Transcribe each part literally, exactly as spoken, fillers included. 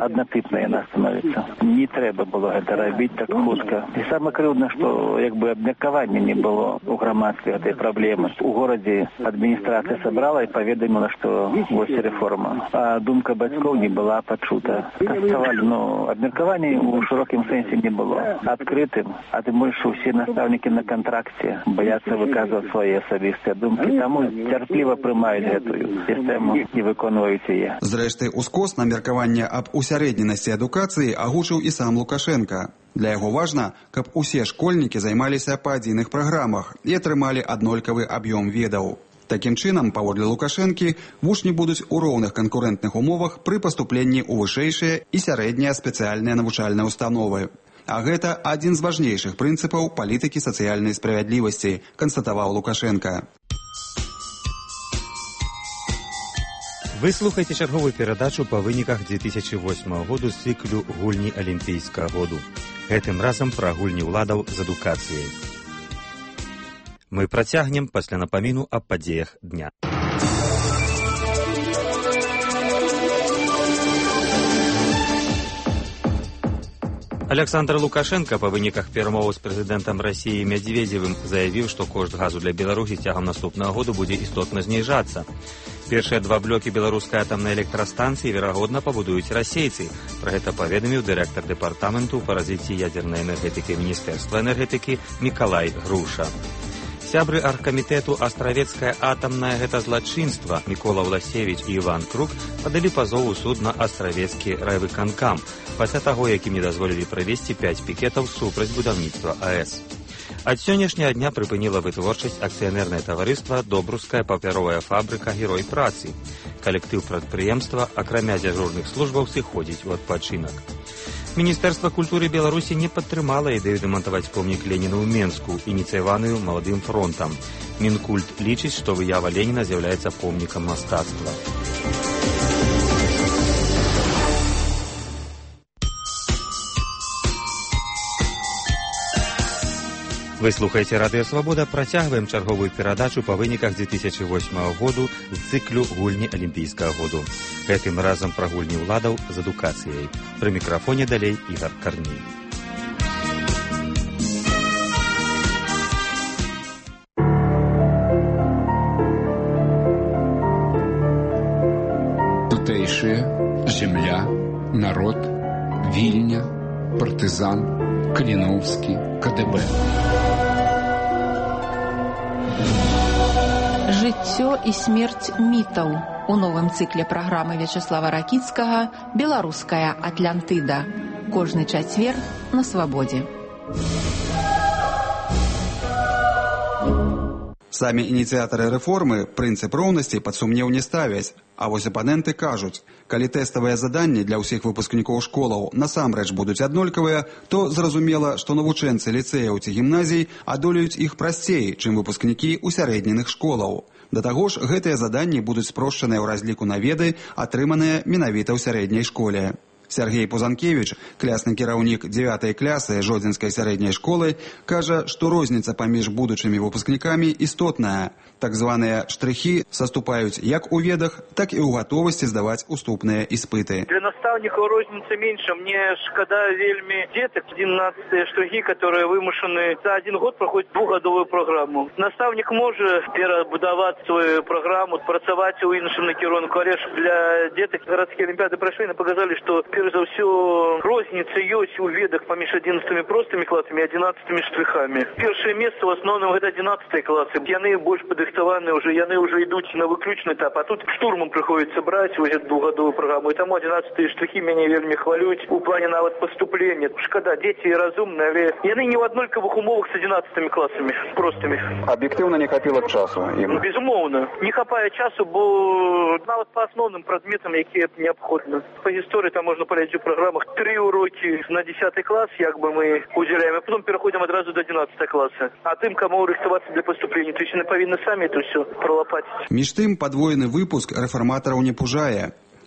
однотипна яна становіцца. Не трэба было гэта рабіць так хутка. І самае крыўдна, што як бы абмеркавання не было у грамадстве гэтай праблемы. У горадзе адміністрацыя сабрала і паведаміла, што вось рэформа. А думка бацькоў не была пачута. Каставалі, ну, абмеркавання у шырокім сэнсе не было. Адкрытым, а тым больш усе настаўнікі на кантракце баяцца выказваць свае асабістыя думкі, таму цярпліва прымаюць гэтую сістэму і выконваюць яе. Зрэшты, ускосна меркаванне аб усярэдненасці адукацыі агучыў і сам Лукашенка. Для яго важна, каб усе школьнікі займаліся па адзіных праграмах і атрымалі аднолькавы аб'ём ведаў. Такім чынам, паводле Лукашэнкі, вучні будуць у роўных канкурэнтных умовах пры паступленні ў вышэйшыя і сярэднія спецыяльныя навучальныя установы. А гэта адзін з важнейшых прынцыпаў палітыкі сацыяльнай справядлівасці, канстатаваў Лукашенка. Вы слухаеце чарговую перадачу па выніках дзве тысячы восьмага году з цыклю «Гульні алімпійскага году». Гэтым разам пра гульні ўладаў з адукацыяй. Мы працягнем пасля напаміну аб падзеях дня. Александр Лукашенко па выніках перамоваў з прэзідэнтам Расіі Медведзевым заявіў, што кошт газу для Беларусі цягам наступнага году будзе істотна зніжацца. Першыя два блокі беларускай атамнай электрастанцыі, верагодна, пабудуюць расейцы. Пра гэта паведаміў дырэктар дэпартаменту па развіцці ядзернай энергетыкі Міністэрства энергетыкі Мікалай Груша. Сябры аргкамітэту «Астравецкая атамная» гэта злачынства Мікола Власевіч і Іван Крук падалі пазов у суд на Астравецкі райвыканкам пасля таго, якім не дазволілі правесці пяць пікетаў супраць будаўніцтва АЭС. Ад сённяшняга дня прыпыніла вытворчасць акцыянернае таварыства «Добруская папяровая фабрыка Герой працы». Калектыў прадпрыемства, акрамя дзяжурных службаў, сыходзіць у адпачынак. Міністэрства культуры Беларусі не падтрымала ідэю дэмантаваць помнік Леніну ў Менску, ініцыяваную Маладым фронтам. Мінкульт лічыць, што выява Леніна з'яўляецца помнікам мастацтва. Вы слухаеце Радыё Свабода, працягваем чарговую перадачу па выніках дзве тысячы восьмага году з цыклю «Гульні алімпійскага году». Гэтым разам пра гульні ўладаў з адукацыяй. Пры мікрафоне далей Ігар Карней. Тутэйшыя, земля, народ, Вільня, партызан, Каліноўскі, КДБ. Жыццё і смерць мітаў у новым цыкле праграмы Вячеслава Ракіцкага «Беларуская Атлантыда». Кожны чацвер на Свабодзе. Самі ініцыятары рэформы прынцып роўнасці пад сумнеў не ставяць, а вось апаненты кажуць, калі тэставыя заданні для ўсіх выпускнікоў школаў насамрэч будуць аднолькавыя, то зразумела, што навучэнцы ліцэяў ці гімназій адолеюць іх прасцей, чым выпускнікі усярэдненых школаў. Да таго ж, гэтыя заданні будуць спрошчаныя ў разліку на веды, атрыманыя менавіта ў сярэдняй школе. Сергей Пузанкевич, клясны кіраўнік дзявятай клясы Жодзінскай сярэдняй школы, кажа, што розніца паміж будучымі выпускнікамі істотная. Так званыя штрыхі саступаюць як у ведах, так і ў гатовасці здаваць уступныя іспыты. Для настаўнікаў розніца менша. Мне шкада вельмі дзетак, адзінаццатыя штрыхі, которые вымушаны за один год праходзіць двухгадовую праграму. Настаўнік можа перабудаваць сваю праграму, працаваць у іншым накірунку. Але ж для дзетак гарадскія алімпіяды прайшлі, нам паказалі, што перш за ўсё розніца ёсць у ведах паміж адзінаццатымі простымі класамі і адзінаццатымі штрыхамі. Першае месца ў асноўным гэта адзінаццатыя класы. Яны больш падрыхтаваныя ўжэ, яны ўжэ ідуць на выключны этап, а тут штурмам прыходзіцца браць вось эту двухгадовую праграму. І таму адзінаццатыя штрыхі мяне вельмі хвалююць у плане нават паступлення. Шкада, дзеці разумныя, але яны не ў аднолькавых умовах з адзінаццатымі класамі простымі. Аб'ектыўна не хапіла часу ім. Безумоўна, не хапае часу, бо нават па асноўным прадметам, якія неабходны. Па гісторыі там можна палядзець у праграмах тры урокі на дзесяты клас, як бы мы удзяляем, а потом пераходзім адразу да адзінаццатага класа. А тым, каму рыхтавацца для паступлення, то есть яны павінны самі это ўсё пралапаціць. Між тым, падвоены выпуск рэфарматараў не пужае.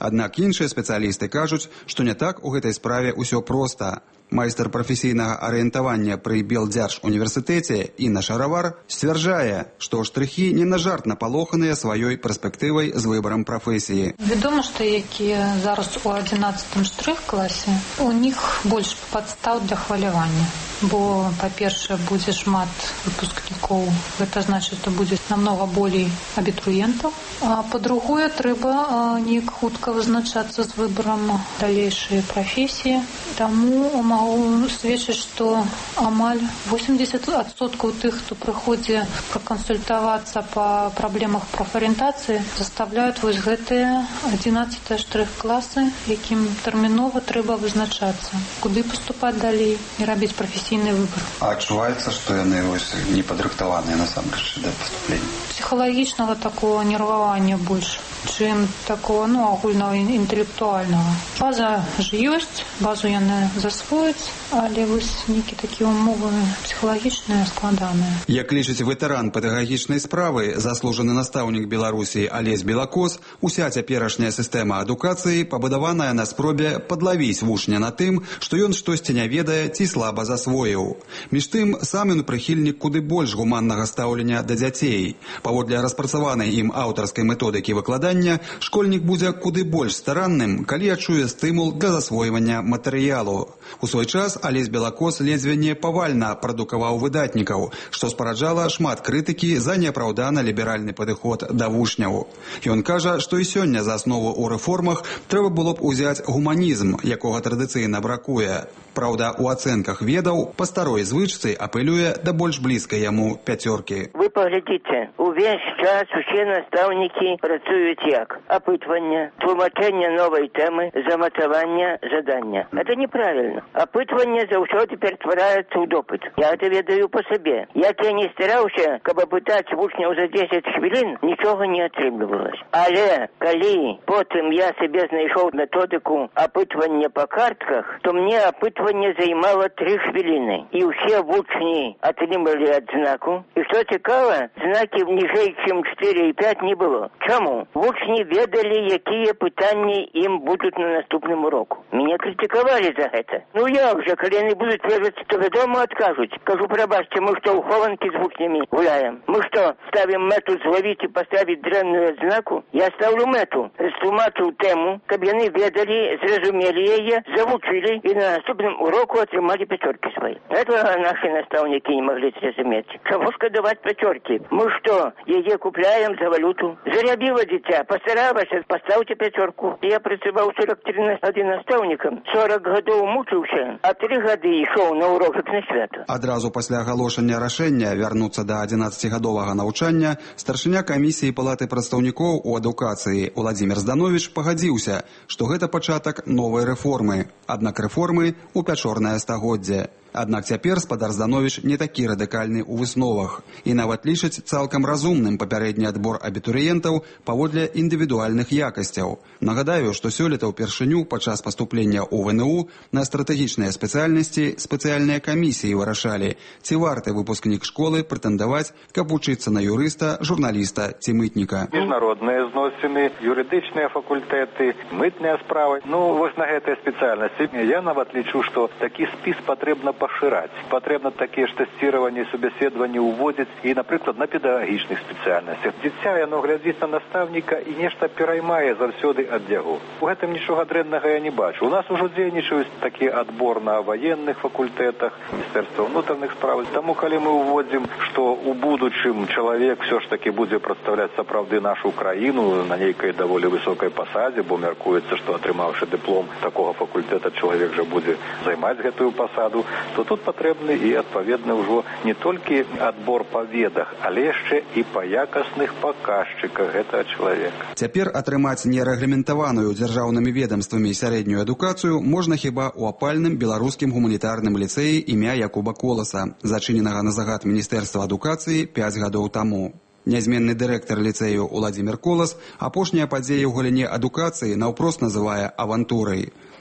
Аднак іншыя спецыялісты кажуць, што не так у гэтай справе ўсё проста. Майстар прафесійнага арыентавання пры Белдзяржуніверсітэце Інна Шаравар сцвярджае, што штрыхі не на жарт напалоханыя сваёй перспектывай з выбарам прафесіі. Вядома, што якія зараз у адзінаццатым штрых-класе, у них больш падстаў для хвалявання. Бо, па-першае, будзе шмат выпускнікоў, гэта значыць, што будзе намнога болей абітурыентаў. А па-другое, трэба неяк хутка вызначацца з выбарам далейшай прафесіі. Таму могу сведчыць, што амаль восемьдесят адсоткаў тых, хто прыходзіць пракансультавацца па праблемах прафарыентацыі, заставляюць вось гэтыя адзінаццатыя штрых-класы, якім тэрмінова трэба вызначацца, куды паступаць далей і рабіць прафесійны выбар. А адчуваецца, што яны не падрыхтаваныя насамрэч да паступлення? Псіхалагічнага такого нервавання больш, чым такого, ну, агульнага інтэлектуальнага. База ж ёсць, базу яны засвояць, але вось нейкі такія умовы псіхалагічныя складаныя. Як лічыць ветэран педагагічнай справы, заслужаны настаўнік Беларусі Алесь Белакос, уся цяперашняя сістэма адукацыі пабудаваная на спробе падлавіць вучня на тым, што ён штосьці не ведае ці слаба засвоіў. Між тым, сам ён прыхільнік куды больш гуманнага стаўлення да дзяцей. Паводле распрацаванай ім аўтарскай методыкі выкладання, школьнік будзе куды больш старанным, калі адчуе стымул для засвойвання матэрыялу. У свой час Алесь Белакос ледзьве не павальна прадукаваў выдатнікаў, што спараджала шмат крытыкі за неапраўдана ліберальны падыход да вучняў. Ён кажа, што і сёння за аснову ў рэформах трэба было б узяць гуманізм, якога традыцыйна бракуе. Праўда, у ацэнках ведаў па старой звычцы апелюе да больш блізкай яму пяцёркі. Вы паглядзіце, увесь час усе настаўнікі працуюць як? Апытванне, тлумачэнне новай тэмы, замацаванне задання. Это неправильно. Апытванне заўсёды ператвараецца ў допыт. Я это ведаю по сабе. Як я не стараўся, каб апытаць вучняў за дзесяць хвілін, нічога не атрымлівалася. Але калі потым я сабе знайшоў методыку апытвання па картках, то мне апытванне займала три хвіліны. І ўсе вучні атрымалі адзнаку. І што цікава, знакі ніжэй, чым чатыры і пяць не было. Чаму? Вучні ведалі, якія пытанні ім будуць на наступным уроку. Мяне крытыкавалі за гэта. Ну як жа, калі яны будуць ведаць, то вядома адкажуць. Кажу, прабачце, мы што, ў хованкі з вучнямі гуляем? Мы што, ставім мэту зловіць і паставіць дрэнную адзнаку? Я ставлю мэту, растлумачыў тэму, каб яны ведалі, зразумелі яе, завучылі і на наступным уроку атрымалі пяцёркі свае. Этого наши настаўнікі не маглі зразумець. Чаму шкадаваць пяцёркі? Мы што, яе купляем за валюту? Зарабіла дзіця, пастаралася, пастаўце пяцёрку. Я працаваў сорок три адзін настаўнікам, сорок гадоў мучыўся, а три гады ішоў на урок як на свята. Адразу пасля агалошання рашэння вярнуцца да адзінаццацігадовага навучання старшыня камісіі палаты прадстаўнікоў у адукацыі Уладзімір Здановіч пагадзіўся, што гэта пачатак новай рэформы. Аднак рэформы у пячорнае стагоддзе. Аднак цяпер спадар Здановіч не такі радыкальны ў высновах і нават лічыць цалкам разумным папярэдні адбор абітурыентаў паводле індывідуальных якасцяў. Нагадаю, што сёлета ўпершыню падчас паступлення ў вэ эн у на стратэгічныя спецыяльнасці спецыяльныя камісіі вырашалі, ці варты выпускнік школы прэтэндаваць, каб вучыцца на юрыста, журналіста ці мытніка. Міжнародныя зносіны, юрыдычныя факультэты, мытныя справы. Ну, вось на гэтай спецыяльнасці я нават лічу, што такі спіс патрэбна пашыраць. Патрэбна такія ж тэсціраванні, субяседаванні ўводзіць і, напрыклад, на педагагічных спецыяльнасцях. Дзіця, яно глядзіць на настаўніка і нешта пераймае заўсёды ад яго. У гэтым нічога дрэннага я не бачу. У нас ужо дзейнічаюць такі адбор на ваенных факультэтах, Міністэрства ўнутраных спраў. Таму, калі мы ўводзім, што ў будучым чалавек ўсё ж такі будзе прадстаўляць сапраўды нашу краіну на нейкай даволі высокай пасадзе, бо мяркуецца, што атрымаўшы дыплом такога факультэта чалавек жа будзе займаць гэтую пасаду, то тут патрэбны і адпаведна ўжо не толькі адбор па ведах, але яшчэ і па якасных паказчыках гэтага чалавека. Цяпер атрымаць нерэгламентаваную дзяржаўнымі ведамствамі сярэднюю адукацыю можна хіба ў апальным беларускім гуманітарным ліцэі імя Якуба Коласа, зачыненага на загад Міністэрства адукацыі пяць гадоў таму. Нязменны дырэктар ліцэю Уладзімір Колас апошнія падзеі ў галіне адукацыі наўпрост называе авантурай.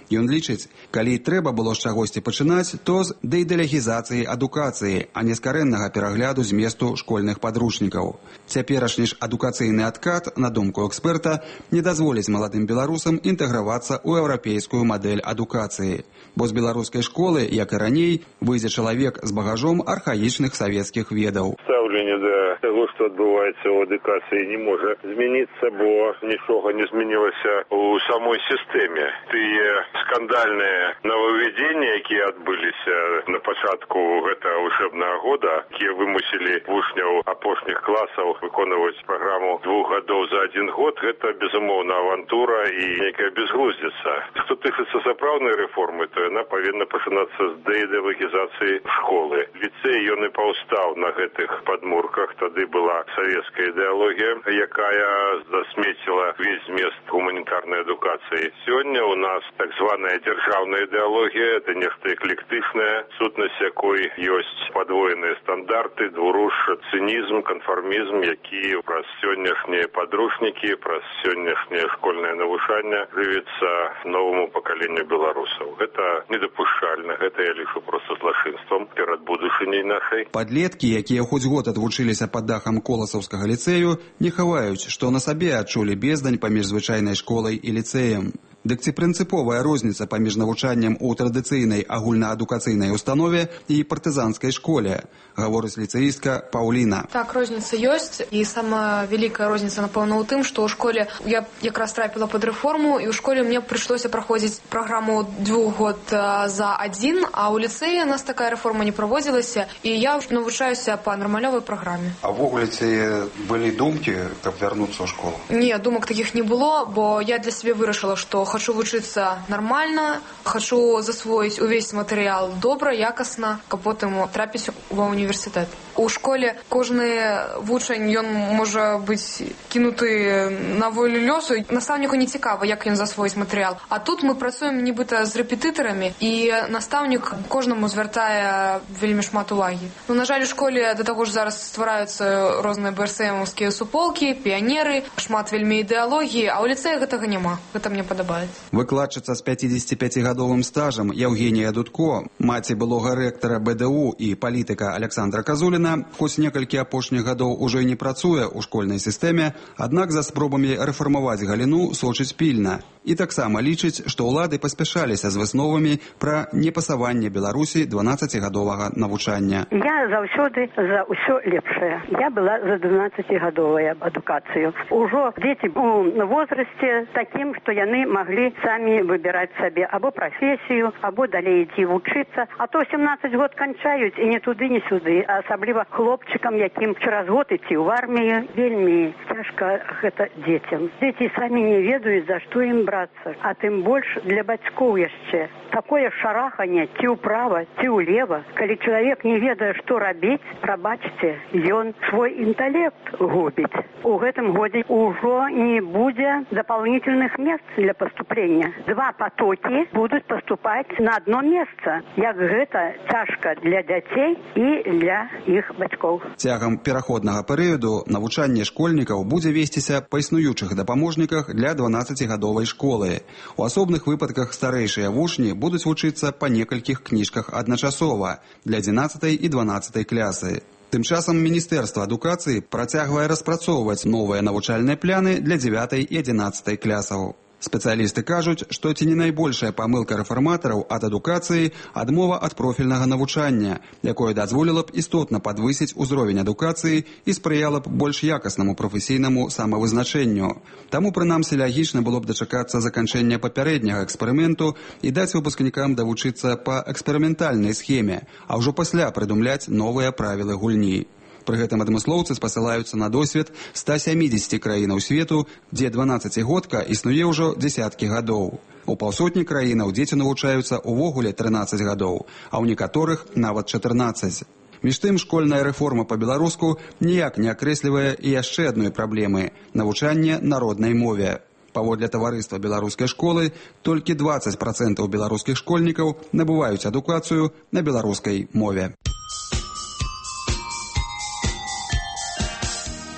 Ён лічыць, калі трэба было з чагосьці пачынаць, то з дэідалегізацыі адукацыі, а не з карэннага перагляду зместу школьных падручнікаў. Цяперашні ж адукацыйны адкат, на думку эксперта, не дазволіць маладым беларусам інтэгравацца ў еўрапейскую мадэль адукацыі. Бо з беларускай школы, як і раней, выйдзе чалавек з багажом архаічных савецкіх ведаў. Стаўленне да таго, што адбываецца ў адукацыі, не можа змяніцца, бо нічога не змянілася ў самой сістэме. Тыя скандальныя нововведзенні, якія адбыліся на пачатку гэтага вучэбнага года, якія вымусілі вучняў апошніх класаў выконваць праграму двух гадоў за адзін год, гэта, безумоўна, авантура і нейкая безглуздзіца. Што тычыцца сапраўднай рэформы, то яна павінна пачынацца з дэідалегізацыі школы. Ліцэй ён і паўстаў на гэтых падмурках. Тады была савецкая ідэалогія, якая засмеціла весь змест гуманітарнай адукацыі. Сёння у нас так званая дзяржаўная ідэалогія, это нешта эклектычнае, сутнасць якой ёсць падвоеныя стандарты, двуруш, цынізм, канфармізм, які праз сённяшнія падручнікі, праз сённяшняе школьнае навучанне жывіцца новаму пакаленню беларусаў. Гэта недапушчальна, гэта я лічу проста злачынствам перад будучыняй нашай. Падлеткі, якія хоць год адвучыліся пад дахам коласаўскага ліцэю, не хаваюць, што на сабе адчулі бездань паміж звычайнай школай і ліцэем. Дык ці прынцыповая розніца паміж навучаннем у традыцыйнай агульнаадукацыйнай установе і партызанскай школе, гаворыць ліцэістка Паўліна. Так, розніца ёсць, і самая вялікая розніца, напэўна, у тым, што ў школе я якраз трапіла пад рэформу, і ў школе мне прыйшлося праходзіць праграму двух год за адзін, а ў ліцэі у нас такая рэформа не праводзілася, і я навучаюся па нармалёвай праграме. А ўвогуле ці былі думкі, каб вярнуцца ў школу? Не, думак такіх не было, бо я для сябе вырашыла, што хочу вучыцца нармальна, хочу засвоіць увесь матэрыял добра, якасна, каб потым трапіць ва універсітэт. У школе кожны вучань, ён можа быць кінуты на волю лёсу. Настаўніку не цікава, як ён засвоіць матэрыял. А тут мы працуем нібыта з рэпетытарамі, і настаўнік кожнаму звяртае вельмі шмат увагі. Ну, на жаль, у школе да таго ж зараз ствараюцца розныя бэ эс эмаўскія суполкі, піянеры, шмат вельмі ідэалогіі, а ў ліцэі гэтага няма. Гэта мне падабаецца. Выкладчыца з пяцідзесяціпяцігадовым стажам Яўгенія Дудко, маці былога рэктара бэ дэ у і палітыка Александра Казуліна, хоць некалькі апошніх гадоў ужо і не працуе ў школьнай сістэме, аднак за спробамі рэфармаваць галіну сочыць пільна. І таксама лічыць, што ўлады паспяшаліся з высновамі пра непасаванне Беларусі дванаццацігадовага навучання. Я заўсёды за ўсё лепшае. Я была за дванаццацігадовую адукацыю. Ужо дзеці ў возрасце такім, што яны маглі самі выбіраць сабе або прафесію, або далей ідці вучыцца. А то сямнаццаць год канчаюць і не туды, не сюды. А асабліва хлопчыкам, якім через год ідці ў армію, вельмі цяжка гэта дзецям. Дзеці самі не ведаюць, за што ім брацца. А тым больш для бацькоў яшчэ. Такое шараханне ці ўправа, ці ўлева. Калі чалавек не ведае, што рабіць, прабачце, ён свой інтэлект губіць. У гэтым годзе ўжо не будзе дапаўнительных мест для поступлення. Два потоки будуть поступать на одно месца. Як гэта цяжка для дзяцей і для іх бацькоў. Цягам пераходнага перыяду навучанне школьнікаў будзе весціся па існуючых дапаможніках для дванаццацігадовай школы. У асобных выпадках старэйшыя вучні будуць вучыцца па некалькіх кніжках адначасова для адзінаццатай і дванаццатай клясы. Тым часам Міністэрства адукацыі працягвае распрацоўваць новыя навучальныя пляны для дзявятай і адзінаццатай клясаў. Спецыялісты кажуць, што ці не найбольшая памылка рэфарматараў ад адукацыі адмова ад профільнага навучання, якое дазволіла б істотна падвысіць узровень адукацыі і спрыяла б больш якаснаму прафесійнаму самавызначэнню. Таму, прынамсі, лагічна было б дачакацца заканчэння папярэдняга эксперыменту і даць выпускнікам давучыцца па эксперыментальнай схеме, а ўжо пасля прыдумляць новыя правілы гульні. Пры гэтым адмыслоўцы спасылаюцца на досвед ста сямідзесяці краінаў свету, дзе дванаццацігодка існуе ўжо дзесяткі гадоў. У паўсотні краінаў дзеці навучаюцца ўвогуле трынаццаць гадоў, а ў некаторых нават чатырнаццаць. Між тым, школьная рэформа па-беларуску ніяк не акрэслівае і яшчэ адной праблемы – навучанне на роднай мове. Паводле таварыства беларускай школы, толькі дваццаць працэнтаў беларускіх школьнікаў набываюць адукацыю на беларускай мове.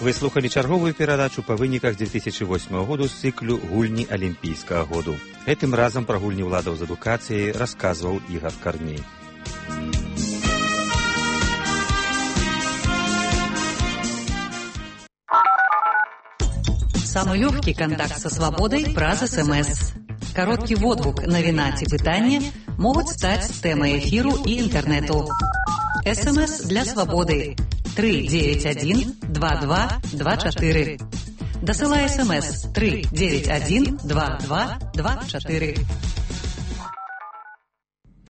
Вы слухали чарговую перадачу па выніках две тысячи восьмого году з цыклю «Гульні Алімпійскага году». Гэтым разам пра гульні ўладаў з адукацыяй расказваў Ігар Карней. Самый легкий контакт со свободой праз СМС. Короткий водгук, навіна ці пытання могуць стаць тэмай эфіру і інтэрнэту. СМС для свободы три девять один два два два четыре. Дасылай СМС три девять один два два два четыре.